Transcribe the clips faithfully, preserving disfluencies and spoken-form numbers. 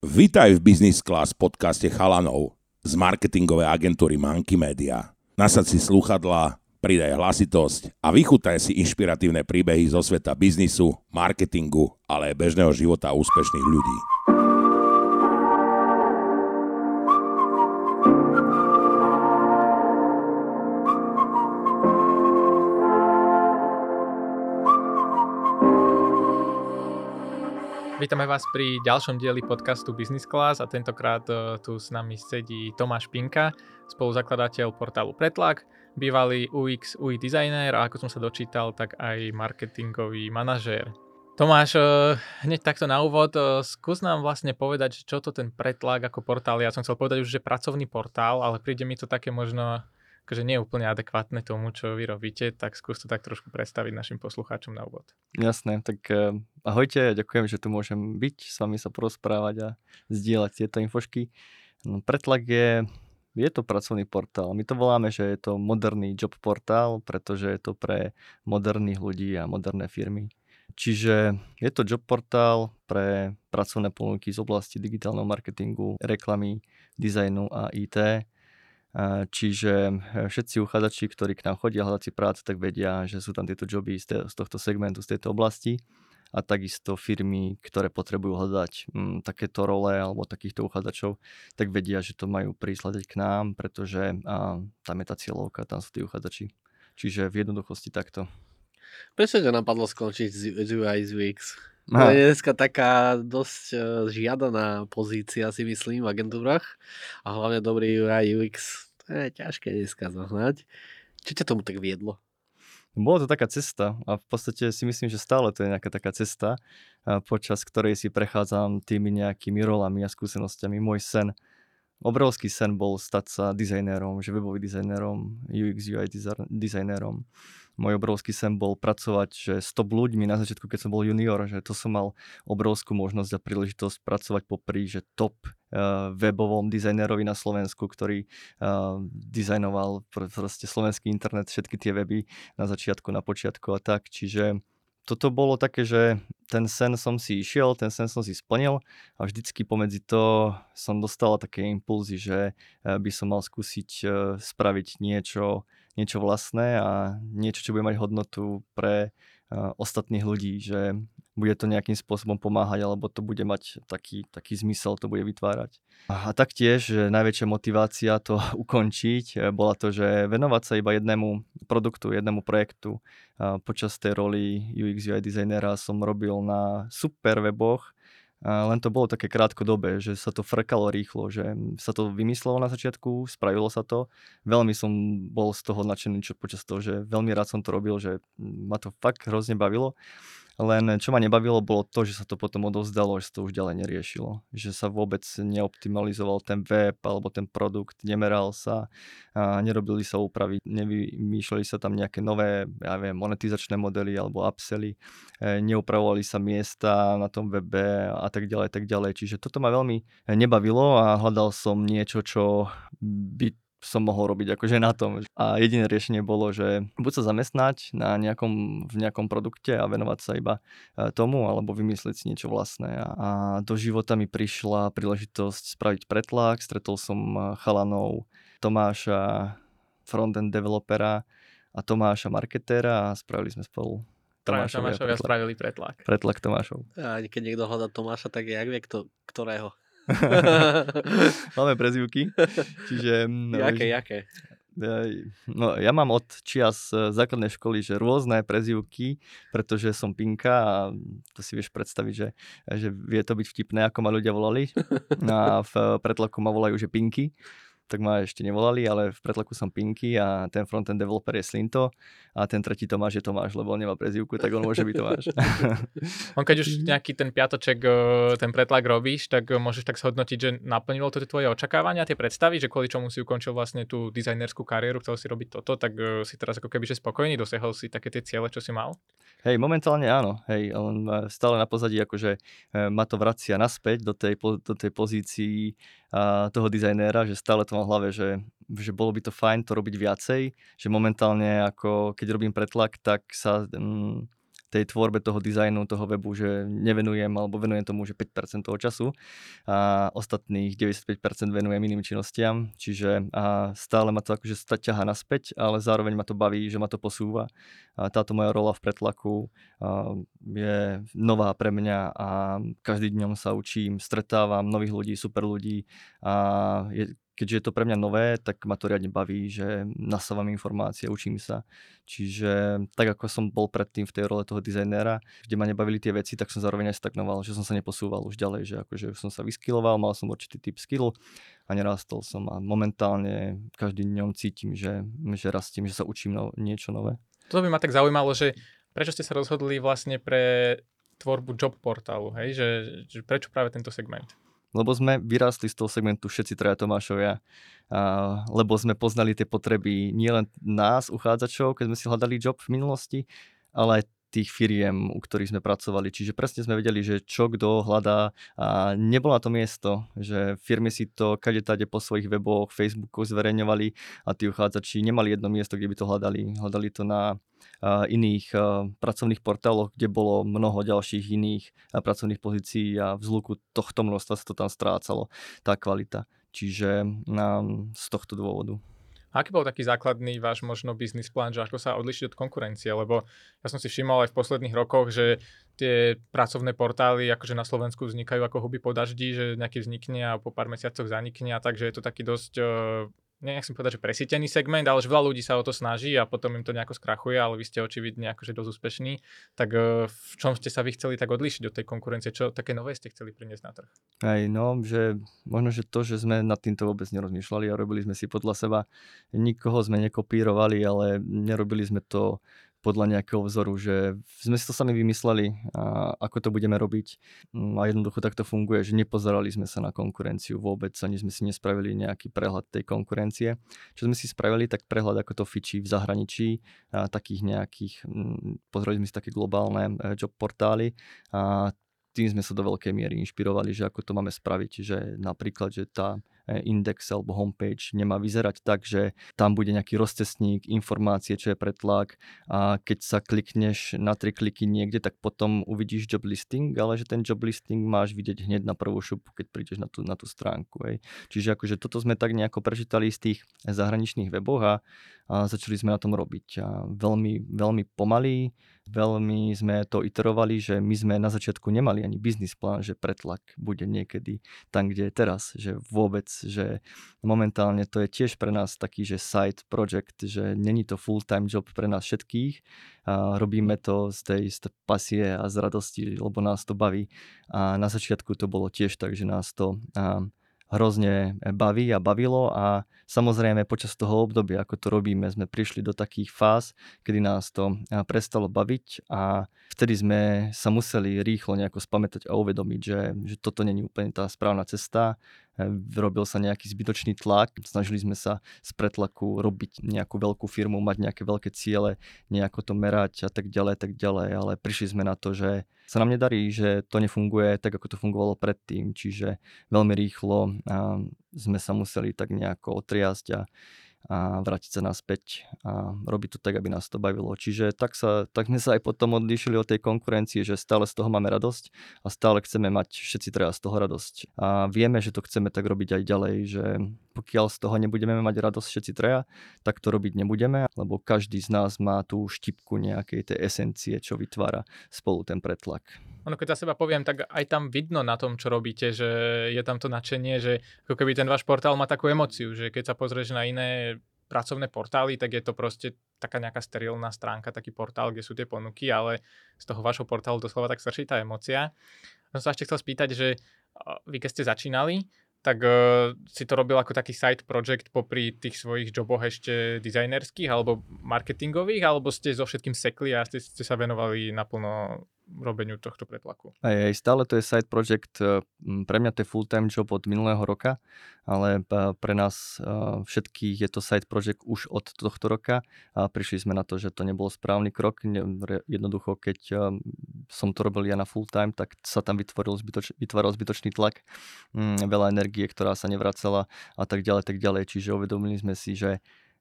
Vitaj v Business Class podcaste chalanov z marketingovej agentúry Monkey Media. Nasaď si slúchadlá, pridaj hlasitosť a vychutaj si inšpiratívne príbehy zo sveta biznisu, marketingu, ale aj bežného života úspešných ľudí. Vítame vás pri ďalšom dieli podcastu Business Class a tentokrát uh, tu s nami sedí Tomáš Pinka, spoluzakladateľ portálu Pretlak, bývalý ú iks, ú í dizajner a ako som sa dočítal, tak aj marketingový manažér. Tomáš, uh, hneď takto na úvod, uh, skús nám vlastne povedať, čo to ten Pretlak ako portál. Ja som chcel povedať už, že pracovný portál, ale príde mi to také možno akože nie je úplne adekvátne tomu, čo vy robíte, tak skús to tak trošku predstaviť našim poslucháčom na úvod. Jasné, tak uh, ahojte, ďakujem, že tu môžem byť, s vami sa porozprávať a zdieľať tieto infošky. No, Pretlak je, je to pracovný portál. My to voláme, že je to moderný job portál, pretože je to pre moderných ľudí a moderné firmy. Čiže je to job portál pre pracovné ponuky z oblasti digitálneho marketingu, reklamy, dizajnu a í té. Čiže všetci uchádzači, ktorí k nám chodia hľadať si prácu, tak vedia, že sú tam tieto joby z tohto segmentu, z tejto oblasti a takisto firmy, ktoré potrebujú hľadať m, takéto role alebo takýchto uchádzačov, tak vedia, že to majú prísť hľadať k nám, pretože a, tam je tá cieľovka, tam sú tí uchádzači. Čiže v jednoduchosti takto. Prečo ťa napadlo skončiť z ú í, z ú iks? To je dneska taká dosť uh, žiadaná pozícia, si myslím, v agentúrach a hlavne dobrý ú í, ú iks. To je ťažké dneska zohnať. Čo ťa tomu tak viedlo? Bolo to taká cesta a v podstate si myslím, že stále to je nejaká taká cesta, počas ktorej si prechádzam tými nejakými rolami a skúsenostiami. Môj sen, obrovský sen bol stať sa dizajnérom, že webovým dizajnérom, ú iks, ú í dizajnérom. Môj obrovský sen bol pracovať že s top ľuďmi na začiatku, keď som bol junior, že to som mal obrovskú možnosť a príležitosť pracovať popri že top uh, webovom dizajnerovi na Slovensku, ktorý uh, dizajnoval pr- proste slovenský internet, všetky tie weby na začiatku, na počiatku a tak. Čiže toto bolo také, že ten sen som si išiel, ten sen som si splnil a vždycky pomedzi to som dostala také impulzy, že by som mal skúsiť uh, spraviť niečo niečo vlastné a niečo, čo bude mať hodnotu pre uh, ostatných ľudí, že bude to nejakým spôsobom pomáhať, alebo to bude mať taký, taký zmysel, to bude vytvárať. A, a taktiež, že najväčšia motivácia to ukončiť bola to, že venovať sa iba jednému produktu, jednému projektu. A počas tej roli ú iks, ú í dizajnera som robil na super weboch, a len to bolo také krátkodobé, že sa to frkalo rýchlo, že sa to vymyslelo na začiatku, spravilo sa to. Veľmi som bol z toho nadšený čo počas toho, že veľmi rád som to robil, že ma to fakt hrozne bavilo. Len čo ma nebavilo, bolo to, že sa to potom odovzdalo, že sa to už ďalej neriešilo. Že sa vôbec neoptimalizoval ten web alebo ten produkt, nemeral sa, a nerobili sa úpravy, nevymýšľali sa tam nejaké nové, ja viem, monetizačné modely alebo upsely, neupravovali sa miesta na tom webe a tak ďalej, tak ďalej. Čiže toto ma veľmi nebavilo a hľadal som niečo, čo by som mohol robiť akože na tom. A jediné riešenie bolo, že buď sa zamestnať na nejakom, v nejakom produkte a venovať sa iba tomu, alebo vymyslieť si niečo vlastné. A do života mi prišla príležitosť spraviť Pretlak. Stretol som chalanov Tomáša, frontend developera a Tomáša marketéra a spravili sme spolu Tomášovia Tomášovia spravili Pretlak. Pretlak Tomášov. A keď niekto hľadá Tomáša, tak jak vie, kto, ktorého? Máme prezývky, čiže... No, jaké, jaké? No, ja mám od čias základnej školy, že rôzne prezývky, pretože som Pinka a to si vieš predstaviť, že, že vie to byť vtipné, ako ma ľudia volali. A v Pretlaku ma volajú, že Pinky. Tak ma ešte nevolali, ale v Pretlaku som Pinky a ten frontend developer je Slinto a ten tretí Tomáš je Tomáš, lebo on nemá prezývku, tak on môže byť Tomáš. On keď už nejaký ten piatoček, ten Pretlak robíš, tak môžeš tak zhodnotiť, že naplnilo to tie tvoje očakávania, tie predstavy, že kvôli čomu si ukončil vlastne tú dizajnerskú kariéru, chcel si robiť toto, tak si teraz ako keby že spokojný, dosiahol si také tie ciele, čo si mal? Hej, momentálne áno, hej, on stále na pozadí akože ma to vracia naspäť do tej, do tej pozícii toho dizajnéra, že stále to mám v hlave, že, že bolo by to fajn to robiť viacej, že momentálne ako keď robím Pretlak, tak sa mm, tej tvorbe toho dizajnu, toho webu, že nevenujem alebo venujem tomu, že päť percent toho času a ostatných deväťdesiatpäť percent venujem iným činnostiam, čiže a stále ma to akože ťahá naspäť, ale zároveň ma to baví, že ma to posúva. A táto moja rola v Pretlaku a, je nová pre mňa a každý dňom sa učím, stretávam nových ľudí, super ľudí a je, keďže je to pre mňa nové, tak ma to riadne baví, že nasávam informácie, učím sa. Čiže tak ako som bol predtým v tej role toho dizajnéra, kde ma nebavili tie veci, tak som zároveň aj stagnoval, že som sa neposúval už ďalej, že akože už som sa vyskilloval, mal som určitý typ skill a nerástol som a momentálne každým dňom cítim, že, že rastiem, že sa učím no, niečo nové. To by ma tak zaujímalo, že prečo ste sa rozhodli vlastne pre tvorbu job portálu, hej? Že, že prečo práve tento segment? Lebo sme vyrástli z toho segmentu všetci traja Tomášovia, a, lebo sme poznali tie potreby nielen nás, uchádzačov, keď sme si hľadali job v minulosti, ale aj tých firiem, u ktorých sme pracovali. Čiže presne sme vedeli, že čo kto hľadá a nebolo na to miesto, že firmy si to kadetade po svojich weboch, Facebookoch zverejňovali a tí uchádzači nemali jedno miesto, kde by to hľadali. Hľadali to na uh, iných uh, pracovných portáloch, kde bolo mnoho ďalších iných uh, pracovných pozícií a v zluku tohto množstva sa to tam strácalo, tá kvalita. Čiže um, z tohto dôvodu. A aký bol taký základný váš možno business plán, že ako sa odlišiť od konkurencie? Lebo ja som si všimol aj v posledných rokoch, že tie pracovné portály akože na Slovensku vznikajú ako huby po daždi, že nejaký vznikne a po pár mesiacoch zanikne a takže je to taký dosť, nechcem povedať, že presýtený segment, ale že veľa ľudí sa o to snaží a potom im to nejako skrachuje, ale vy ste očividne akože dosť úspešní. Tak v čom ste sa vy chceli tak odlíšiť od tej konkurencie? Čo také nové ste chceli priniesť na trh? Aj no, že možno, že to, že sme nad týmto vôbec nerozmýšľali a robili sme si podľa seba, nikoho sme nekopírovali, ale nerobili sme to podľa nejakého vzoru, že sme si to sami vymysleli, a ako to budeme robiť a jednoducho tak to funguje, že nepozerali sme sa na konkurenciu vôbec, ani sme si nespravili nejaký prehľad tej konkurencie. Čo sme si spravili, tak prehľad, ako to fičí v zahraničí, a takých nejakých, pozreli sme si také globálne job portály a tým sme sa do veľkej miery inšpirovali, že ako to máme spraviť, že napríklad, že tá index alebo homepage nemá vyzerať tak, že tam bude nejaký rozcestník, informácie, čo je Pretlak a keď sa klikneš na tri kliky niekde, tak potom uvidíš job listing, ale že ten job listing máš vidieť hneď na prvú šupu, keď prídeš na tú, na tú stránku. Hej. Čiže akože toto sme tak nejako prečítali z tých zahraničných weboch a, a začali sme na tom robiť. A veľmi, veľmi pomaly, veľmi sme to iterovali, že my sme na začiatku nemali ani business plán, že Pretlak bude niekedy tam, kde je teraz, že vôbec, že momentálne to je tiež pre nás taký, že side project, že není to full-time job pre nás všetkých. A robíme to z tej, z tej pasie a z radosti, lebo nás to baví. A na začiatku to bolo tiež tak, že nás to a, hrozne baví a bavilo a samozrejme počas toho obdobia, ako to robíme, sme prišli do takých fáz, kedy nás to prestalo baviť a vtedy sme sa museli rýchlo nejako spamätať a uvedomiť, že, že toto nie je úplne tá správna cesta. Robil sa nejaký zbytočný tlak, snažili sme sa z Pretlaku robiť nejakú veľkú firmu, mať nejaké veľké ciele, nejako to merať a tak ďalej, tak ďalej, ale prišli sme na to, že sa nám nedarí, že to nefunguje tak, ako to fungovalo predtým, čiže veľmi rýchlo a sme sa museli tak nejako otriasť a a vrátiť sa naspäť a robiť to tak, aby nás to bavilo. Čiže tak, sa, tak sme sa aj potom odlíšili od tej konkurencie, že stále z toho máme radosť a stále chceme mať všetci treba z toho radosť. A vieme, že to chceme tak robiť aj ďalej, že pokiaľ z toho nebudeme mať radosť všetci treja, tak to robiť nebudeme, lebo každý z nás má tú štipku nejakej tej esencie, čo vytvára spolu ten Pretlak. Ono, keď za seba poviem, tak aj tam vidno na tom, čo robíte, že je tam to nadšenie, že ako keby ten váš portál má takú emóciu, že keď sa pozrieš na iné pracovné portály, tak je to proste taká nejaká sterilná stránka, taký portál, kde sú tie ponuky, ale z toho vašho portálu doslova tak srší tá emócia. Som sa ešte chcel spýtať, že vy keď ste začínali, tak uh, si to robil ako taký side project popri tých svojich joboch ešte dizajnerských alebo marketingových, alebo ste so všetkým sekli a ste, ste sa venovali naplno robeniu tohto Pretlaku? Aj, aj stále to je side project, pre mňa to je full-time job od minulého roka, ale pre nás všetkých je to side project už od tohto roka a prišli sme na to, že to nebol správny krok. Jednoducho, keď som to robil ja na full-time, tak sa tam vytvoril zbytoč, vytváral zbytočný tlak, veľa energie, ktorá sa nevracala a tak ďalej, tak ďalej. Čiže uvedomili sme si, že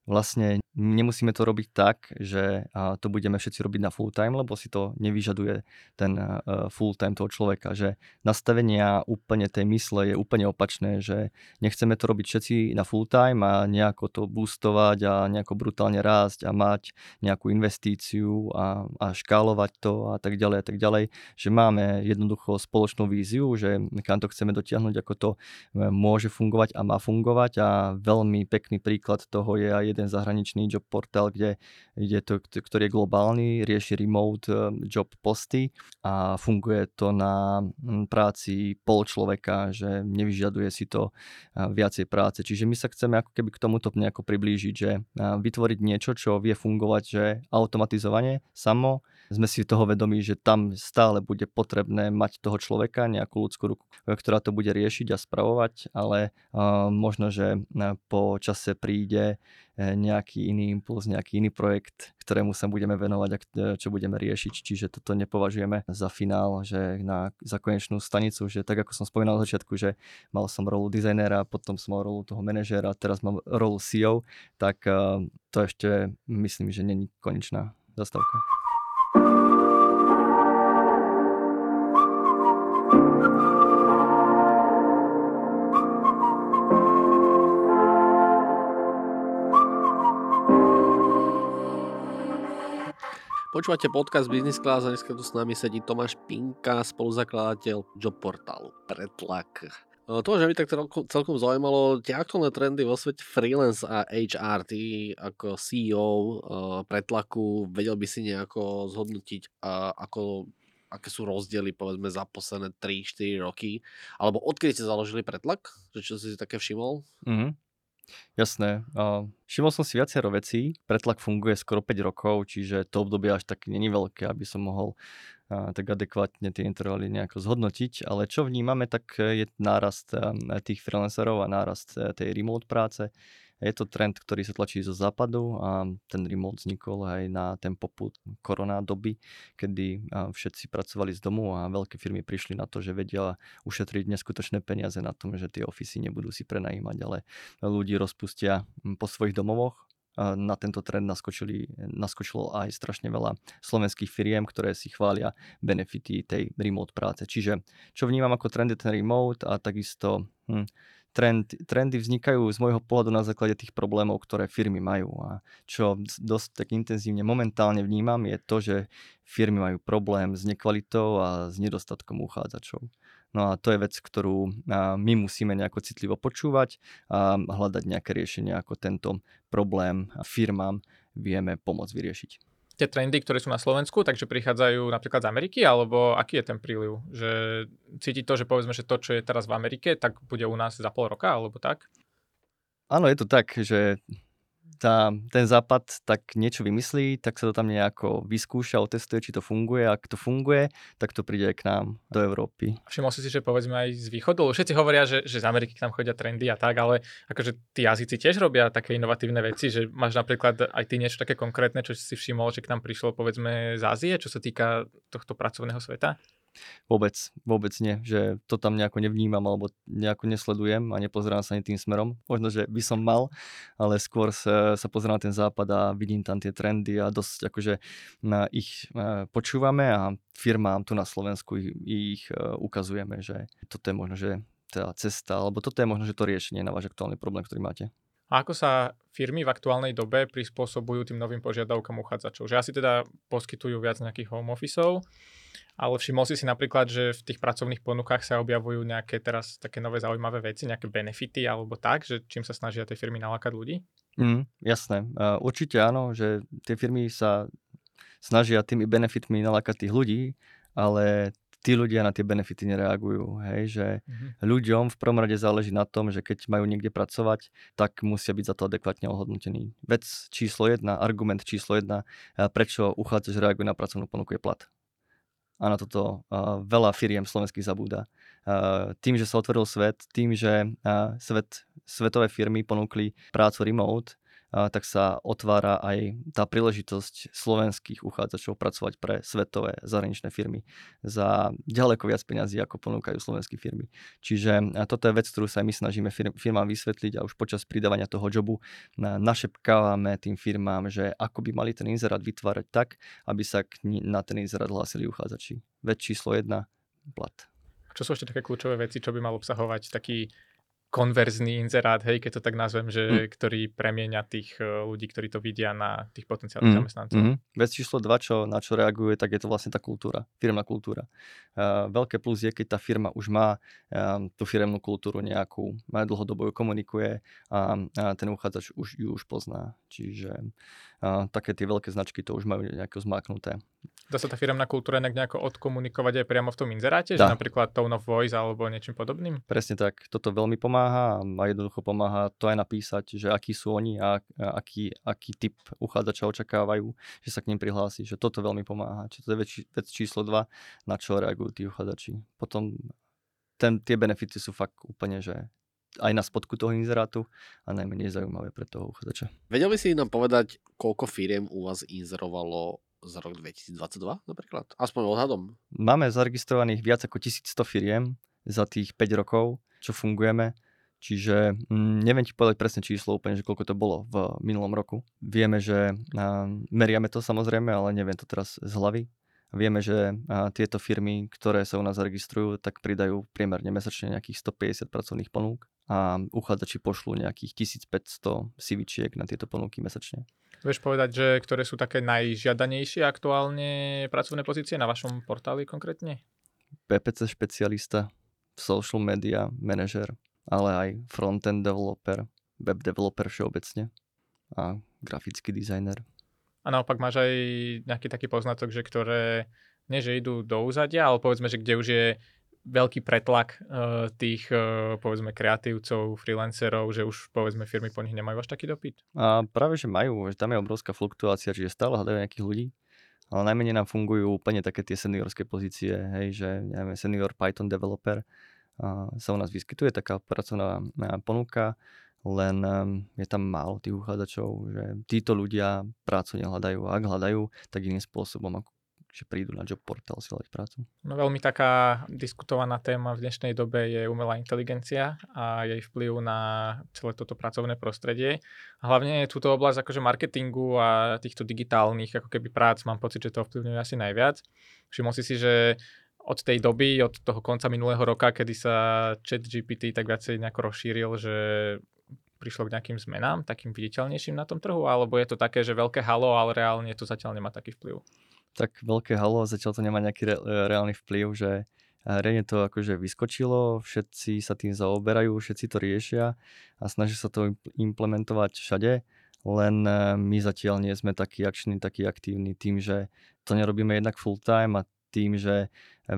vlastne nemusíme to robiť tak, že to budeme všetci robiť na full time, lebo si to nevyžaduje ten full time toho človeka, že nastavenia úplne tej mysle je úplne opačné, že nechceme to robiť všetci na full time a nejako to boostovať a nejako brutálne rásť a mať nejakú investíciu a, a škálovať to a tak ďalej a tak ďalej, že máme jednoducho spoločnú víziu, že kam to chceme dotiahnuť, ako to môže fungovať a má fungovať a veľmi pekný príklad toho je aj jeden zahraničný job portál, kde, kde to, ktorý je globálny, rieši remote job posty a funguje to na práci pol človeka, že nevyžaduje si to viacej práce. Čiže my sa chceme ako keby k tomuto nejako priblížiť, že vytvoriť niečo, čo vie fungovať, že automatizovanie samo. Sme si toho vedomí, že tam stále bude potrebné mať toho človeka, nejakú ľudskú ruku, ktorá to bude riešiť a spravovať, ale uh, možno, že po čase príde nejaký iný impuls, nejaký iný projekt, ktorému sa budeme venovať a čo budeme riešiť. Čiže toto nepovažujeme za finál, že na, za konečnú stanicu, že tak ako som spomínal na začiatku, že mal som rolu dizajnéra, potom som mal rolu toho manažéra, teraz mám rolu C E O, tak uh, to ešte myslím, že není konečná zastávka. Počúvate podcast Business Class a dneska tu s nami sedí Tomáš Pinka, spoluzakladateľ job portálu Pretlak. Tomáš, mňa by tak celkom zaujímalo tie aktuálne trendy vo svete freelance a há er. Ty ako C E O Pretlaku vedel by si nejako zhodnotiť, ako, aké sú rozdiely povedzme za posledné tri štyri roky, alebo odkedy ste založili Pretlak? Že čo si si také všimol? Mhm. Jasné. Všimol som si viacero vecí. Pretlak funguje skoro päť rokov, čiže to obdobie až tak není veľké, aby som mohol tak adekvátne tie intervaly nejako zhodnotiť. Ale čo vnímame, tak je nárast tých freelancerov a nárast tej remote práce. Je to trend, ktorý sa tlačí zo západu a ten remote vznikol aj na ten popud korona doby, kedy všetci pracovali z domu a veľké firmy prišli na to, že vedia ušetriť neskutočné peniaze na tom, že tie ofisy nebudú si prenajímať, ale ľudí rozpustia po svojich domovoch. Na tento trend naskočili, naskočilo aj strašne veľa slovenských firiem, ktoré si chvália benefity tej remote práce. Čiže čo vnímam ako trend je ten remote a takisto hm, Trend, trendy vznikajú z môjho pohľadu na základe tých problémov, ktoré firmy majú. A čo dosť tak intenzívne momentálne vnímam, je to, že firmy majú problém s nekvalitou a s nedostatkom uchádzačov. No a to je vec, ktorú my musíme nejako citlivo počúvať a hľadať nejaké riešenie, ako tento problém firmám vieme pomôcť vyriešiť. Tie trendy, ktoré sú na Slovensku, takže prichádzajú napríklad z Ameriky, alebo aký je ten príliv? Že cíti to, že povedzme, že to, čo je teraz v Amerike, tak bude u nás za pol roka, alebo tak? Áno, je to tak, že tá, ten západ tak niečo vymyslí, tak sa to tam nejako vyskúša, otestuje, či to funguje. Ak to funguje, tak to príde aj k nám do Európy. Všimol si si, že povedzme aj z východu? Všetci hovoria, že, že z Ameriky k nám chodia trendy a tak, ale akože tí Jazyci tiež robia také inovatívne veci, že máš napríklad aj ty niečo také konkrétne, čo si všimol, že k nám prišlo povedzme z Ázie, čo sa týka tohto pracovného sveta? Vôbec, vôbec nie, že to tam nejako nevnímam alebo nejako nesledujem a nepozerám sa ani tým smerom. Možno, že by som mal, ale skôr sa, sa pozerám na ten západ a vidím tam tie trendy a dosť akože na ich počúvame a firmám tu na Slovensku ich, ich ukazujeme, že toto je možno, že tá cesta, alebo toto je možno, že to riešenie na váš aktuálny problém, ktorý máte. A ako sa firmy v aktuálnej dobe prispôsobujú tým novým požiadavkám uchádzačov? Že asi teda poskytujú viac nejakých home officeov, ale všimol si si napríklad, že v tých pracovných ponukách sa objavujú nejaké teraz také nové zaujímavé veci, nejaké benefity alebo tak, že čím sa snažia tie firmy nalákať ľudí? Mm, jasné. Uh, určite áno, že tie firmy sa snažia tými benefitmi nalákať tých ľudí, ale tí ľudia na tie benefity nereagujú. Hej, že mm-hmm. ľuďom v prvom rade záleží na tom, že keď majú niekde pracovať, tak musia byť za to adekvátne ohodnotení. Vec číslo jedna, argument číslo jedna, prečo uchádzač reaguje na pracovnú ponuku je plat. A na toto uh, veľa firiem slovenských zabúda. Uh, tým, že sa otvoril svet, tým, že uh, svet, svetové firmy ponúkli prácu remote, tak sa otvára aj tá príležitosť slovenských uchádzačov pracovať pre svetové zahraničné firmy za ďaleko viac peňazí, ako ponúkajú slovenské firmy. Čiže toto je vec, ktorú sa my snažíme firmám vysvetliť a už počas pridávania toho jobu našepkávame tým firmám, že ako by mali ten inzerát vytvárať tak, aby sa na ten inzerát hlásili uchádzači. Vec číslo jedna, plat. Čo sú ešte také kľúčové veci, čo by mal obsahovať taký konverzný inzerát, hej, keď to tak nazvem, že, mm. ktorý premieňa tých ľudí, ktorí to vidia na tých potenciálnych mm. zamestnancov. Mm. Vec číslo dva, čo, na čo reaguje, tak je to vlastne tá kultúra, firmná kultúra. Uh, veľké plus je, keď tá firma už má um, tú firemnú kultúru nejakú, má dlhodobo ju komunikuje a, a ten uchádzač už ju už pozná. Čiže uh, také tie veľké značky to už majú nejako zmáknuté. Dá sa tá firemná kultúra nejako odkomunikovať aj priamo v tom inzeráte, že napríklad tone of voice alebo niečím podobným? Presne tak. Toto veľmi pomáha a jednoducho pomáha to aj napísať, že akí sú oni a aký, aký typ uchádzača očakávajú, že sa k ním prihlási, že toto veľmi pomáha. Čiže to je vec, vec číslo dva, na čo reagujú tí uchádzači. Potom ten, tie benefity sú fakt úplne, že aj na spodku toho inzerátu a najmenej zaujímavé pre toho uchádzača. Vedel by si nám povedať, koľko firiem u vás inzerovalo za rok dvetisícdvadsaťdva napríklad? Aspoň odhadom. Máme zaregistrovaných viac ako tisícsto firiem za tých päť rokov, čo fungujeme. Čiže mm, neviem ti povedať presne číslo úplne, že koľko to bolo v minulom roku. Vieme, že a, meriame to samozrejme, ale neviem to teraz z hlavy. Vieme, že a, tieto firmy, ktoré sa u nás zaregistrujú, tak pridajú priemerne mesačne nejakých stopäťdesiat pracovných ponúk a uchádzači pošlú nejakých tisícpäťsto cé véčiek na tieto ponuky mesačne. Vieš povedať, že ktoré sú také najžiadanejšie aktuálne pracovné pozície na vašom portáli konkrétne? pé pé cé špecialista, social media manažer, ale aj front-end developer, web developer všeobecne a grafický dizajner. A naopak máš aj nejaký taký poznatok, že ktoré nie že idú do úzadia, ale povedzme, že kde už je veľký pretlak uh, tých, uh, povedzme, kreatívcov, freelancerov, že už, povedzme, firmy po nich nemajú až taký dopyt? A práve, že majú, že tam je obrovská fluktuácia, čiže stále hľadajú nejakých ľudí, ale najmenej nám fungujú úplne také tie seniorské pozície, hej, že neviem, senior Python developer uh, sa u nás vyskytuje taká pracovná ponuka, len um, je tam málo tých uchádzačov, že títo ľudia prácu nehľadajú a ak hľadajú, tak iným spôsobom, ako že prídu na job portál si hľadať prácu. No veľmi taká diskutovaná téma v dnešnej dobe je umelá inteligencia a jej vplyv na celé toto pracovné prostredie. A hlavne túto oblasť akože marketingu a týchto digitálnych ako keby prác mám pocit, že to ovplyvňuje asi najviac. Všimol si si, že od tej doby, od toho konca minulého roka, kedy sa ChatGPT tak viacej nejako rozšíril, že prišlo k nejakým zmenám, takým viditeľnejším na tom trhu, alebo je to také, že veľké halo, ale reálne to zatiaľ nemá taký vplyv? Tak veľké halo, zatiaľ to nemá nejaký re, reálny vplyv, že reálne to akože vyskočilo, všetci sa tým zaoberajú, všetci to riešia a snažia sa to implementovať všade, len my zatiaľ nie sme takí akční, takí aktívni tým, že to nerobíme jednak full time a tým, že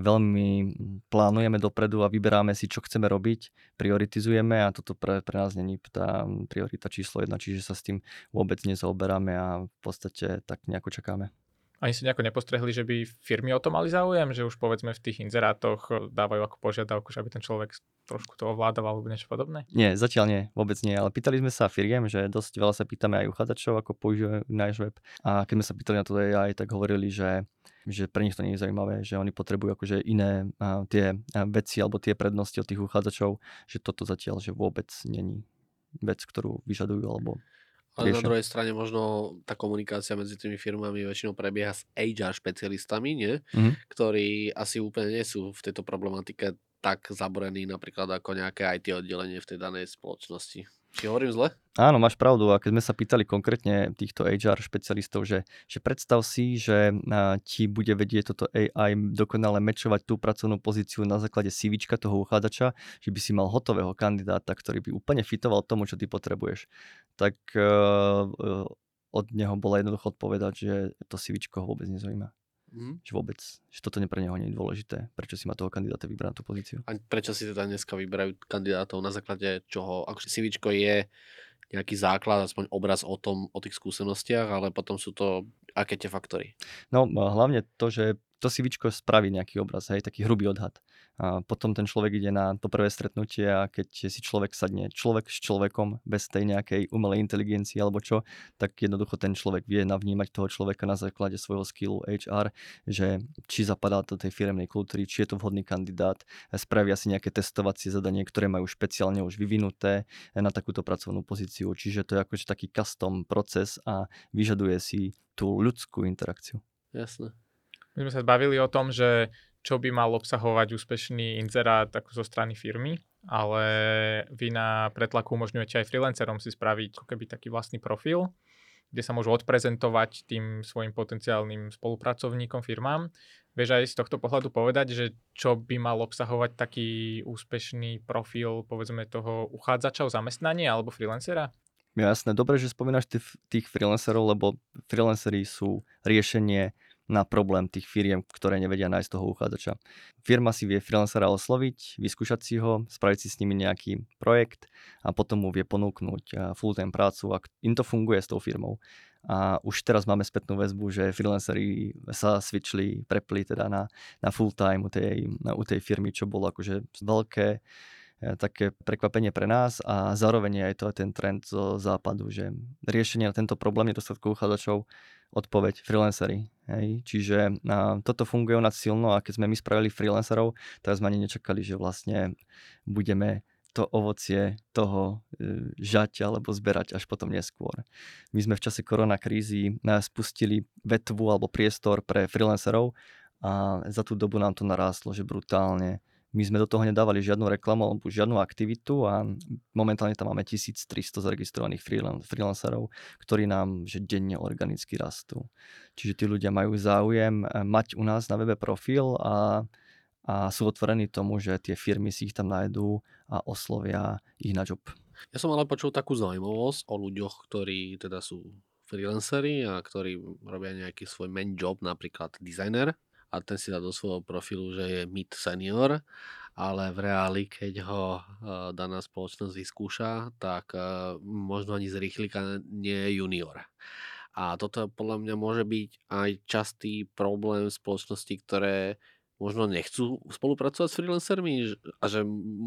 veľmi plánujeme dopredu a vyberáme si, čo chceme robiť, prioritizujeme a toto pre, pre nás není tá priorita číslo jedna, čiže sa s tým vôbec nezaoberáme a v podstate tak nejako čakáme. Ani si nejako nepostrehli, že by firmy o to mali záujem, že už povedzme v tých inzerátoch dávajú ako požiadavku, že aby ten človek trošku to ovládal alebo niečo podobné? Nie, zatiaľ nie, vôbec nie, ale pýtali sme sa firiem, že dosť veľa sa pýtame aj uchádzačov, ako používajú náš web a keď sme sa pýtali na to á í, tak hovorili, že že pre nich to nie je zaujímavé, že oni potrebujú akože iné a, tie a, veci alebo tie prednosti od tých uchádzačov, že toto zatiaľ že vôbec není vec, ktorú vyžadujú alebo ale riešia. Na druhej strane možno tá komunikácia medzi tými firmami väčšinou prebieha s há er špecialistami, nie? Mm-hmm. Ktorí asi úplne nie sú v tejto problematike tak zaborení napríklad ako nejaké í té oddelenie v tej danej spoločnosti. Či hovorím zle? Áno, máš pravdu. A keď sme sa pýtali konkrétne týchto há er špecialistov, že, že predstav si, že a, ti bude vedieť toto á í dokonale matchovať tú pracovnú pozíciu na základe cé véčka toho uchádzača, že by si mal hotového kandidáta, ktorý by úplne fitoval tomu, čo ty potrebuješ. Tak uh, uh, od neho bola jednoducho odpovedať, že to CVčko ho vôbec nezaujíma. Mm. Že vôbec, že toto pre neho nie je dôležité. Prečo si má toho kandidáta vybrať na tú pozíciu? A prečo si teda dneska vyberajú kandidátov na základe čoho? Akože CVčko je nejaký základ, aspoň obraz o tom, o tých skúsenostiach, ale potom sú to aké tie faktory? No hlavne to, že to CVčko spraví nejaký obraz, hej, taký hrubý odhad. A potom ten človek ide na to prvé stretnutie a keď si človek sadne, človek s človekom, bez tej nejakej umelej inteligencie alebo čo, tak jednoducho ten človek vie navnímať toho človeka na základe svojho skillu há er, že či zapadá do tej firemnej kultúry, či je to vhodný kandidát, spravia si nejaké testovacie zadanie, ktoré majú špeciálne už vyvinuté na takúto pracovnú pozíciu. Čiže to je akože taký custom proces a vyžaduje si tú ľudskú interakciu. Jasné. My sme sa bavili o tom, že čo by mal obsahovať úspešný inzerát ako zo strany firmy, ale vy na Pretlaku umožňujete aj freelancerom si spraviť ako keby taký vlastný profil, kde sa môžu odprezentovať tým svojim potenciálnym spolupracovníkom, firmám. Vieš aj z tohto pohľadu povedať, že čo by mal obsahovať taký úspešný profil, povedzme, toho uchádzača o zamestnanie alebo freelancera? Jasné, dobre, že spomínaš tých, tých freelancerov, lebo freelanceri sú riešenie na problém tých firiem, ktoré nevedia nájsť toho uchádzača. Firma si vie freelancera osloviť, vyskúšať si ho, spraviť si s nimi nejaký projekt a potom mu vie ponúknuť full-time prácu a im to funguje s tou firmou. A už teraz máme spätnú väzbu, že freelanceri sa switchli, prepli teda na, na full-time u tej, na, u tej firmy, čo bolo akože veľké také prekvapenie pre nás a zároveň aj to je ten trend zo západu, že riešenie na tento problém nedostatku uchádzačov odpoveď freelancery. Hej. Čiže a, toto funguje u nás silno a keď sme my spravili freelancerov, tak sme ani nečakali, že vlastne budeme to ovocie toho e, žať alebo zberať až potom neskôr. My sme v čase koronakrízy spustili vetvu alebo priestor pre freelancerov a za tú dobu nám to narástlo, že brutálne. My sme do toho nedávali žiadnu reklamu alebo žiadnu aktivitu a momentálne tam máme tisíctristo zaregistrovaných freelancerov, ktorí nám že denne organicky rastú. Čiže tí ľudia majú záujem mať u nás na webe profil a, a sú otvorení tomu, že tie firmy si ich tam nájdú a oslovia ich na job. Ja som ale počul takú zaujímavosť o ľuďoch, ktorí teda sú freelanceri a ktorí robia nejaký svoj main job, napríklad dizajner. A ten si dá do svojho profilu, že je mid senior, ale v reáli, keď ho daná spoločnosť vyskúša, tak možno ani z rýchlika nie je junior. A toto podľa mňa môže byť aj častý problém spoločností, ktoré možno nechcú spolupracovať s freelancermi a že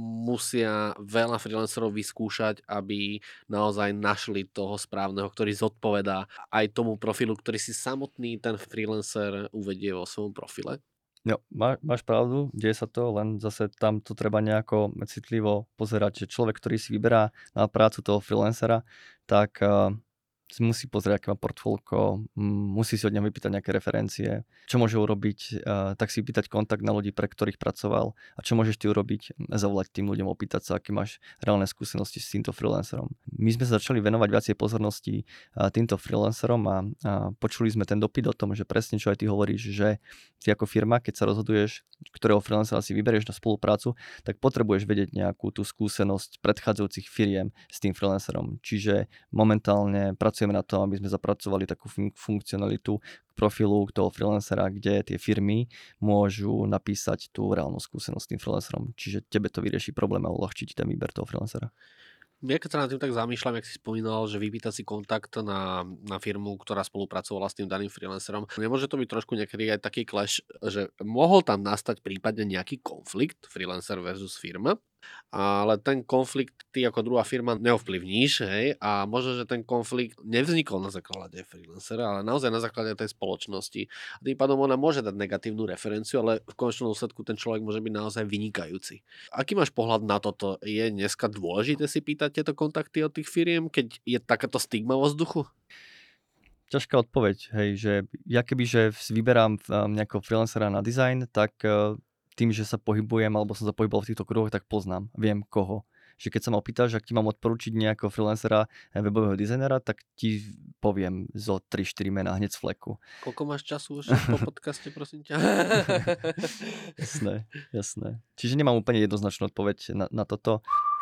musia veľa freelancerov vyskúšať, aby naozaj našli toho správneho, ktorý zodpovedá aj tomu profilu, ktorý si samotný ten freelancer uvedie vo svojom profile. Jo, má, máš pravdu, deje sa to, len zase tam to treba nejako citlivo pozerať, že človek, ktorý si vyberá na prácu toho freelancera, tak uh, si musí pozrieť, aké má portfólko, musí si od neho vypýtať nejaké referencie, čo môže urobiť, tak si vypýtať kontakt na ľudí, pre ktorých pracoval a čo môžeš ty urobiť, zavolať tým ľuďom, opýtať sa, aké máš reálne skúsenosti s týmto freelancerom. My sme sa začali venovať viacej pozornosti týmto freelancerom a, a počuli sme ten dopyt o tom, že presne čo aj ty hovoríš, že ty ako firma, keď sa rozhoduješ, ktorého freelancera si vyberieš na spoluprácu, tak potrebuješ vedieť nejakú tú skúsenosť predchádzajúcich firiem s tým freelancerom. Čiže momentálne pracujeme na tom, aby sme zapracovali takú fun- funkcionalitu k profilu toho freelancera, kde tie firmy môžu napísať tú reálnu skúsenosť s tým freelancerom. Čiže tebe to vyrieši problém a uľahčí ti ten výber toho freelancera. Ja keď sa nad tým tak zamýšľam, jak si spomínal, že vypýtať si kontakt na, na firmu, ktorá spolupracovala s tým daným freelancerom. Nemôže to byť trošku niekedy aj taký clash, že mohol tam nastať prípadne nejaký konflikt freelancer versus firma, ale ten konflikt ty ako druhá firma neovplyvníš, hej, a možno, že ten konflikt nevznikol na základe freelancera, ale naozaj na základe tej spoločnosti. A tým pádom ona môže dať negatívnu referenciu, ale v konečnom dôsledku ten človek môže byť naozaj vynikajúci. Aký máš pohľad na toto? Je dneska dôležité si pýtať tieto kontakty od tých firiem, keď je takáto stigma vo vzduchu? Ťažká odpoveď, hej, že ja keby, že vyberám nejakého freelancera na design, tak tým, že sa pohybujem, alebo som sa pohyboval v týchto kruhoch, tak poznám, viem koho. Že keď sa ma opýtaš, ak ti mám odporučiť nejakého freelancera, webového designera, tak ti poviem zo tri štyri mená hneď z fleku. Koľko máš času už po podcaste, prosím ťa? Jasné, jasné. Čiže nemám úplne jednoznačnú odpoveď na, na toto.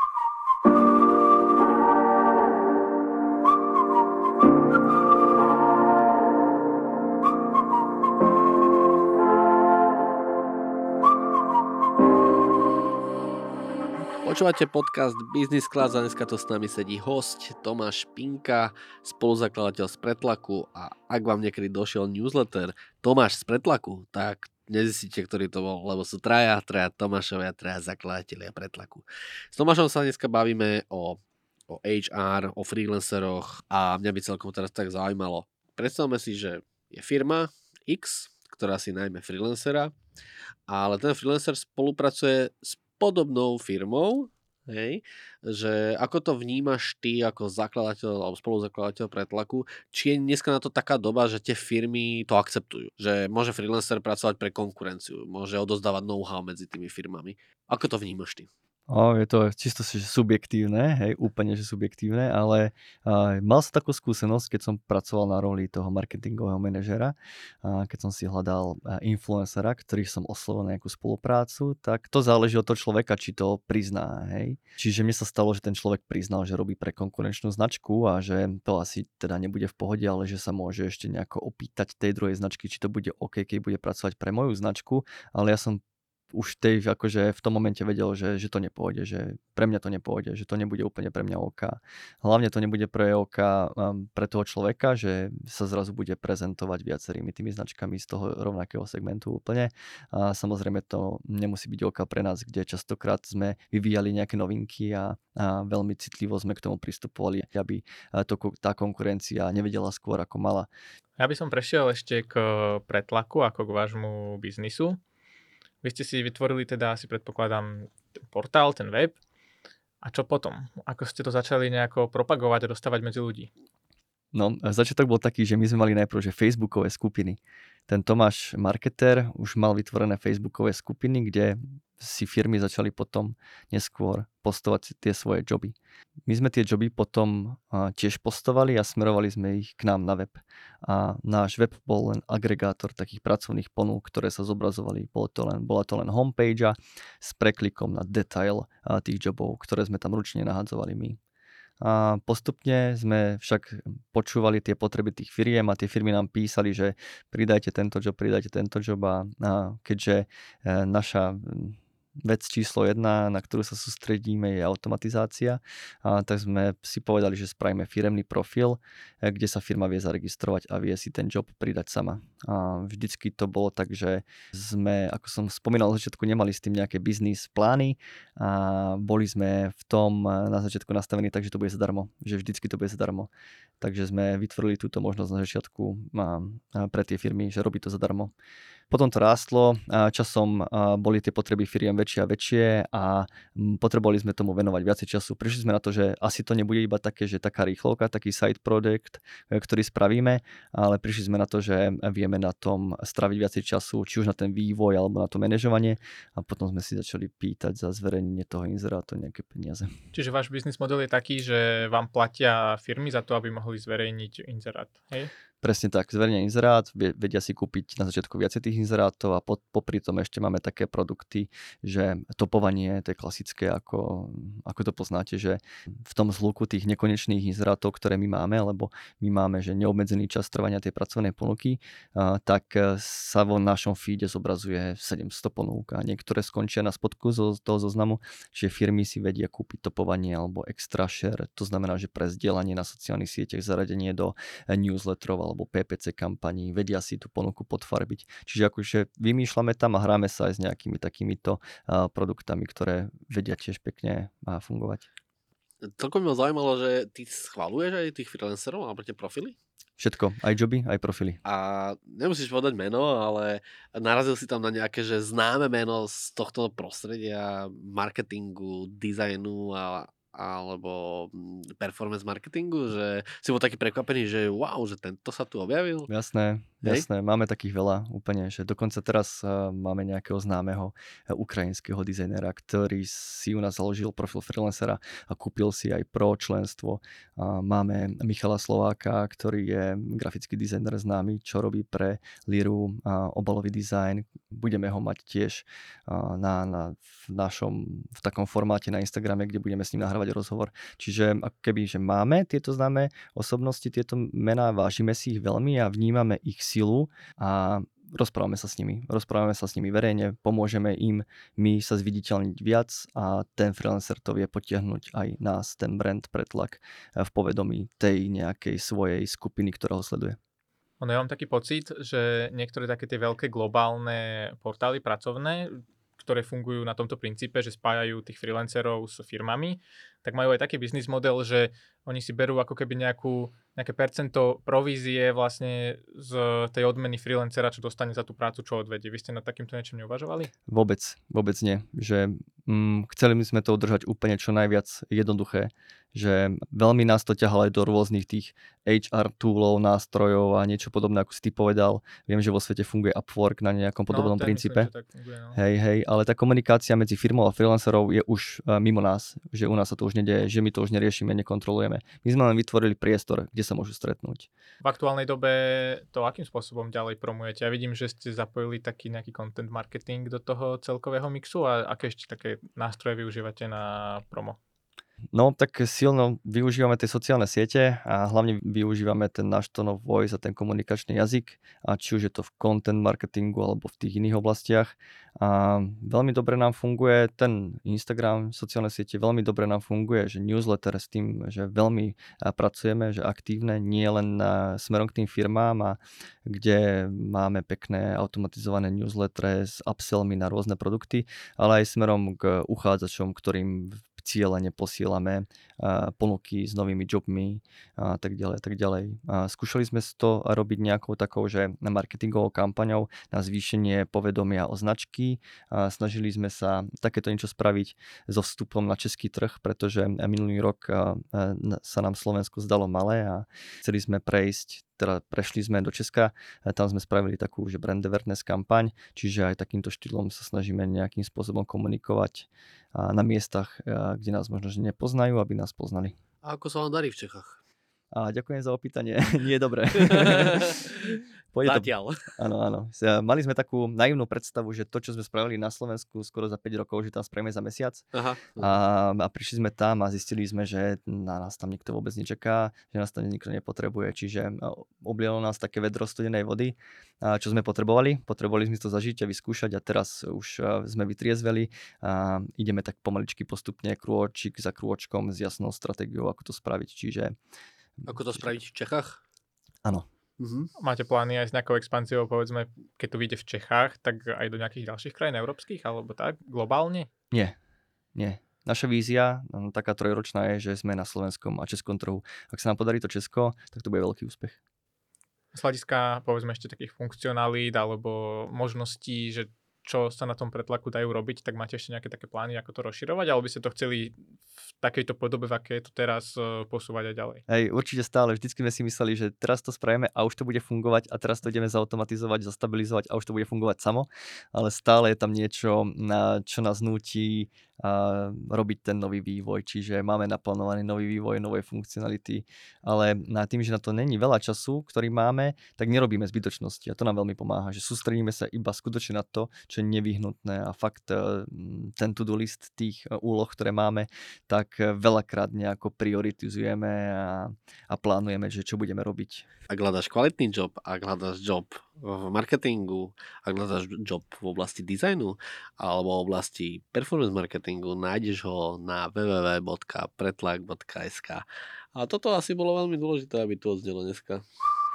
Počúvate podcast Business Class a dneska to s nami sedí hosť Tomáš Pinka, spoluzakladateľ z Pretlaku, a ak vám niekedy došiel newsletter Tomáš z Pretlaku, tak nezistíte, ktorý to bol, lebo sú traja, traja Tomášovia, traja zakladatelia Pretlaku. S Tomášom sa dneska bavíme o, o há er, o freelanceroch a mňa by celkom teraz tak zaujímalo. Predstavme si, že je firma X, ktorá si najmä freelancera, ale ten freelancer spolupracuje s podobnou firmou, hej, že ako to vnímaš ty ako zakladateľ alebo spoluzakladateľ Pretlaku, či je dneska na to taká doba, že tie firmy to akceptujú, že môže freelancer pracovať pre konkurenciu, môže odozdávať know-how medzi tými firmami. Ako to vnímaš ty? O, je to čisto že subjektívne, hej, úplne že subjektívne, ale uh, mal som takú skúsenosť, keď som pracoval na roli toho marketingového manažera, uh, keď som si hľadal uh, influencera, ktorý som oslovil na nejakú spoluprácu, tak to záleží od toho človeka, či to prizná, hej. Čiže mne sa stalo, že ten človek priznal, že robí pre konkurenčnú značku a že to asi teda nebude v pohode, ale že sa môže ešte nejako opýtať tej druhej značky, či to bude OK, keď bude pracovať pre moju značku, ale ja som už tej, akože v tom momente vedel, že, že to nepôjde, že pre mňa to nepôjde, že to nebude úplne pre mňa OK. Hlavne to nebude pre OK um, pre toho človeka, že sa zrazu bude prezentovať viacerými tými značkami z toho rovnakého segmentu úplne. A samozrejme to nemusí byť OK pre nás, kde častokrát sme vyvíjali nejaké novinky a, a veľmi citlivo sme k tomu pristupovali, aby to, tá konkurencia nevedela skôr ako mala. Ja by som prešiel ešte k Pretlaku ako k vášmu biznisu. Vy ste si vytvorili teda, asi predpokladám, ten portál, ten web. A čo potom? Ako ste to začali nejako propagovať a dostávať medzi ľudí? No, začiatok bol taký, že my sme mali najprv že facebookové skupiny. Ten Tomáš marketer už mal vytvorené facebookové skupiny, kde si firmy začali potom neskôr postovať tie svoje joby. My sme tie joby potom tiež postovali a smerovali sme ich k nám na web. A náš web bol len agregátor takých pracovných ponúk, ktoré sa zobrazovali. Bolo to len, bola to len homepage s preklikom na detail tých jobov, ktoré sme tam ručne nahadzovali my. A postupne sme však počúvali tie potreby tých firiem a tie firmy nám písali, že pridajte tento job, pridajte tento job a, a keďže e, naša vec číslo jedna, na ktorú sa sústredíme, je automatizácia, a tak sme si povedali, že spravíme firemný profil, kde sa firma vie zaregistrovať a vie si ten job pridať sama. A vždycky to bolo tak, že sme, ako som spomínal na začiatku, nemali s tým nejaké biznis plány a boli sme v tom na začiatku nastavení tak, že to bude zadarmo, že vždycky to bude zadarmo. Takže sme vytvorili túto možnosť na začiatku pre tie firmy, že robí to zadarmo. Potom to rástlo, časom boli tie potreby firiem väčšie a väčšie a potrebovali sme tomu venovať viacej času. Prišli sme na to, že asi to nebude iba také, že taká rýchlovka, taký side project, ktorý spravíme, ale prišli sme na to, že vieme na tom straviť viacej času, či už na ten vývoj alebo na to manažovanie, a potom sme si začali pýtať za zverejnenie toho inzerátu nejaké peniaze. Čiže váš biznis model je taký, že vám platia firmy za to, aby mohli zverejniť inzerát, hej? Presne tak, zverejnia inzerát, vedia si kúpiť na začiatku viacej tých inzerátov a popri tom ešte máme také produkty, že topovanie, to je klasické, ako, ako to poznáte, že v tom zhluku tých nekonečných inzerátov, ktoré my máme, lebo my máme, že neobmedzený čas trvania tej pracovnej ponuky, tak sa vo našom feede zobrazuje sedemsto ponúk a niektoré skončia na spodku zo toho zoznamu, čiže firmy si vedia kúpiť topovanie alebo extra share, to znamená, že pre zdieľanie na sociálnych sieťach, zaradenie do newsletterov alebo pé pé cé kampaní, vedia si tú ponuku podfarbiť. Čiže akože vymýšľame tam a hráme sa aj s nejakými takýmito uh, produktami, ktoré vedia tiež pekne uh, fungovať. Celkom ma zaujímalo, že ty schvaľuješ aj tých freelancerov alebo tie profily? Všetko, aj joby, aj profily. A nemusíš povedať meno, ale narazil si tam na nejaké, že známe meno z tohto prostredia, marketingu, dizajnu a alebo performance marketingu, že si bol taký prekvapený, že wow, že tento sa tu objavil? Jasné, jasné, hej? Máme takých veľa úplne, že dokonca teraz uh, máme nejakého známeho uh, ukrajinského dizajnera, ktorý si u nás založil profil freelancera a kúpil si aj pro členstvo. Uh, máme Michala Slováka, ktorý je grafický dizajner známy, čo robí pre Liru uh, obalový dizajn. Budeme ho mať tiež uh, na, na, v našom, v takom formáte na Instagrame, kde budeme s ním nahrávať rozhovor. Čiže ako keby, že máme tieto známe osobnosti, tieto mená, vážime si ich veľmi a vnímame ich silu a rozprávame sa s nimi. Rozprávame sa s nimi verejne, pomôžeme im, my sa zviditeľniť viac a ten freelancer to vie potiahnuť aj nás, ten brand Pretlak v povedomí tej nejakej svojej skupiny, ktorá ho sleduje. Ono, ja mám taký pocit, že niektoré také tie veľké globálne portály pracovné, ktoré fungujú na tomto princípe, že spájajú tých freelancerov s firmami, tak majú aj taký biznis model, že oni si berú ako keby nejakú, nejaké percento provízie vlastne z tej odmeny freelancera, čo dostane za tú prácu, čo odvedie. Vy ste nad takýmto niečím neuvažovali? Vôbec, vôbec nie. Že, mm, chceli by sme to udržať úplne čo najviac jednoduché. Že veľmi nás to ťahalo aj do rôznych tých há er toolov, nástrojov a niečo podobné, ako si ty povedal. Viem, že vo svete funguje Upwork na nejakom podobnom no, princípe. Myslím, že tak funguje, no. Hej, hej, ale tá komunikácia medzi firmou a freelancerov je už uh, mimo nás. Že u nás sa to už nedeje, že my to už neriešime, nekontrolujeme. My sme len vytvorili priestor, kde sa môžu stretnúť. V aktuálnej dobe to akým spôsobom ďalej promujete? Ja vidím, že ste zapojili taký nejaký content marketing do toho celkového mixu a aké ešte také nástroje využívate na promo? No tak silno využívame tie sociálne siete a hlavne využívame ten náš tone of voice a ten komunikačný jazyk, a či už je to v content marketingu alebo v tých iných oblastiach. A veľmi dobre nám funguje ten Instagram, sociálne siete, veľmi dobre nám funguje, že newsletter s tým, že veľmi pracujeme, že aktívne, nie len na, smerom k tým firmám, a kde máme pekné automatizované newslettere s upsellmi na rôzne produkty, ale aj smerom k uchádzačom, ktorým cieľene posielame uh, ponuky s novými jobmi a tak ďalej, tak ďalej. A skúšali sme to robiť nejakou takou, že marketingovou kampaňou na zvýšenie povedomia o značky. A snažili sme sa takéto niečo spraviť so vstupom na český trh, pretože minulý rok uh, sa nám Slovensko zdalo malé a chceli sme prejsť, teda prešli sme do Česka, tam sme spravili takú, že brand awareness kampaň, čiže aj takýmto štýlom sa snažíme nejakým spôsobom komunikovať na miestach, kde nás možno že nepoznajú, aby nás poznali. A ako sa vám darí v Čechách? A ďakujem za opýtanie, nie je dobré. Zatiaľ. Áno, áno. Mali sme takú naivnú predstavu, že to, čo sme spravili na Slovensku skoro za päť rokov, že tam spravíme za mesiac. Aha. A, a prišli sme tam a zistili sme, že na nás tam nikto vôbec nečaká, že nás tam nikto nepotrebuje. Čiže oblialo nás také vedro studenej vody, čo sme potrebovali. Potrebovali sme to zažiť a vyskúšať a teraz už sme vytriezveli a ideme tak pomaličky postupne krôčik za krôčkom s jasnou stratégiou, ako to spraviť. Čiže Ako to spraviť v Čechách? Áno. Uh-huh. Máte plány aj s nejakou expanziou, povedzme, keď to vyjde v Čechách, tak aj do nejakých ďalších krajín európskych, alebo tak, globálne? Nie, nie. Naša vízia, taká trojročná, je, že sme na slovenskom a českom trhu. Ak sa nám podarí to Česko, tak to bude veľký úspech. Z hľadiska, povedzme, ešte takých funkcionalít alebo možností, že čo sa na tom pretlaku dajú robiť, tak máte ešte nejaké také plány, ako to rozširovať, alebo by ste to chceli v takejto podobe, v aké je to teraz, posúvať aj ďalej? Hej, určite stále. Vždycky sme si mysleli, že teraz to spravíme a už to bude fungovať a teraz to ideme zautomatizovať, zastabilizovať a už to bude fungovať samo, ale stále je tam niečo, čo nás núti a robiť ten nový vývoj, čiže máme naplánovaný nový vývoj, nové funkcionality, ale na tým, že na to není veľa času, ktorý máme, tak nerobíme zbytočnosti a to nám veľmi pomáha, že sústredíme sa iba skutočne na to, čo je nevyhnutné a fakt ten to-do list tých úloh, ktoré máme, tak veľakrát nejako prioritizujeme a, a plánujeme, že čo budeme robiť. Ak hľadáš kvalitný job, ak hľadáš job v marketingu, ak hľadáš job v oblasti dizajnu alebo v oblasti performance marketingu, nájdeš ho na w w w bodka pretlak bodka es ka. A toto asi bolo veľmi dôležité, aby to odznelo dneska.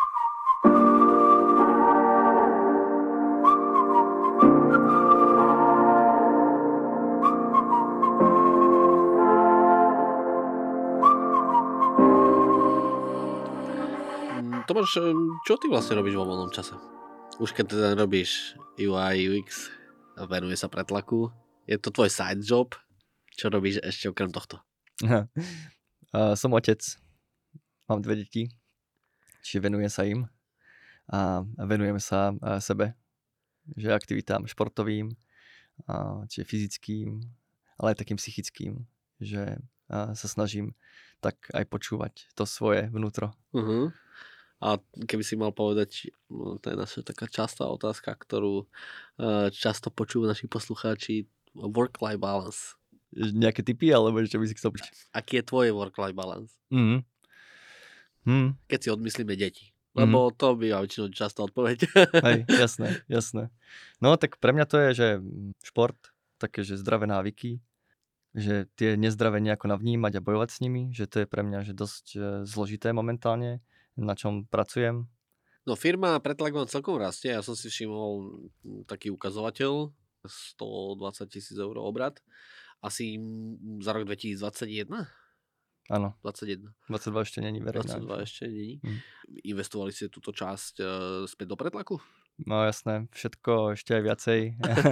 Tomáš, čo ty vlastne robíš vo voľnom čase? Už keď teda robíš ú í, ú iks, venuje sa pretlaku, je to tvoj side job? Čo robíš ešte okrem tohto? uh, som otec, mám dve deti, čiže venujem sa im a venujem sa uh, sebe, že aktivitám športovým, uh, čiže fyzickým, ale aj takým psychickým, že uh, sa snažím tak aj počúvať to svoje vnútro. Uh-huh. A keby si mal povedať, no, to je naša taká častá otázka, ktorú uh, často počujú naši poslucháči, work-life balance. Nejaké tipy, alebo čo by si chcel počuť? Aký je tvoj work-life balance? Mm. Mm. Keď si odmyslíme deti. Lebo mm. to býva väčšinou často odpoveď. Hej, jasné, jasné. No tak pre mňa to je, že šport, také, že zdravé návyky, že tie nezdravé nejako navnímať a bojovať s nimi, že to je pre mňa že dosť zložité momentálne, na čom pracujem. No firma Pretlak vám celkom rastie, ja som si všimol taký ukazovateľ, stodvadsať tisíc eur obrat, asi za rok dvetisícdvadsaťjeden? Áno, dvadsaťjeden. dvadsaťdva ešte není verejná. dvadsaťdva ešte není. Hm. Investovali ste túto časť uh, späť do Pretlaku? No jasné, všetko ešte aj viacej,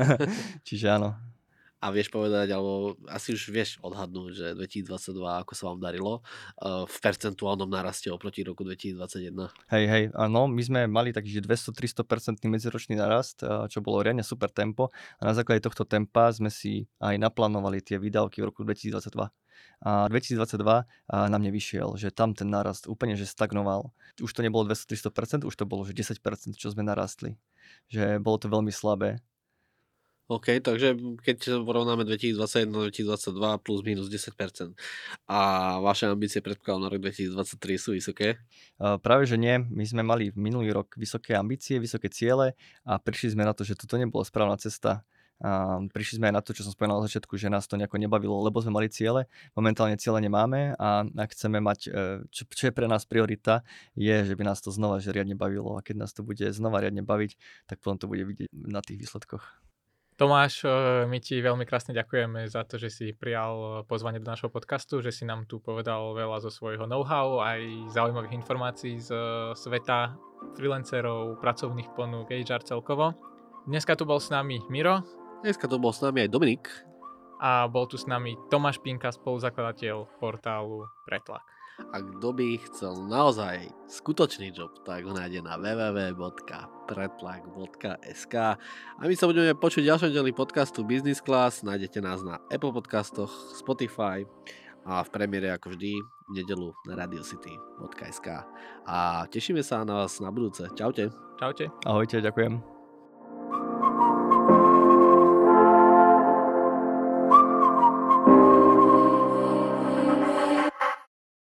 čiže áno. A vieš povedať, alebo asi už vieš odhadnúť, že dvetisícdvadsaťdva, ako sa vám darilo uh, v percentuálnom naraste oproti roku dvetisícdvadsaťjeden? Hej, hej, áno, my sme mali taký dvesto až tristo percent medziročný narast, čo bolo riadne super tempo a na základe tohto tempa sme si aj naplánovali tie výdavky v roku dvetisícdvadsaťdva. A dvetisícdvadsaťdva nám nevyšiel, že tam ten nárast úplne že stagnoval. Už to nebolo dvesto až tristo percent, už to bolo že desať percent, čo sme narastli. Že bolo to veľmi slabé. OK, takže keď porovnáme dvetisícdvadsaťjeden a dvetisícdvadsaťdva plus minus desať percent a vaše ambície predpokladám na rok dvetisícdvadsaťtri sú vysoké? Uh, práve že nie, my sme mali minulý rok vysoké ambície, vysoké ciele a prišli sme na to, že toto nebola správna cesta. Uh, prišli sme aj na to, čo som spomenul na začiatku, že nás to nejako nebavilo, lebo sme mali ciele. Momentálne ciele nemáme a ak chceme mať, čo, čo je pre nás priorita, je, že by nás to znova že riadne bavilo a keď nás to bude znova riadne baviť, tak potom to bude vidieť na tých výsledkoch. Tomáš, my ti veľmi krásne ďakujeme za to, že si prijal pozvanie do našho podcastu, že si nám tu povedal veľa zo svojho know-how, aj zaujímavých informácií z sveta freelancerov, pracovných ponúk, há er celkovo. Dneska tu bol s nami Miro. Dneska tu bol s nami aj Dominik. A bol tu s nami Tomáš Pinka, spoluzakladateľ portálu Pretlak. A kto by chcel naozaj skutočný job, tak ho nájde na w w w bodka pretlak bodka es ka. A my sa budeme počuť v ďalšom dieli podcastu Business Class. Nájdete nás na Apple podcastoch, Spotify a v premiére ako vždy v nedeľu na radiocity bodka es ka. A tešíme sa na vás na budúce. Čaute. Čaute. Ahojte, ďakujem.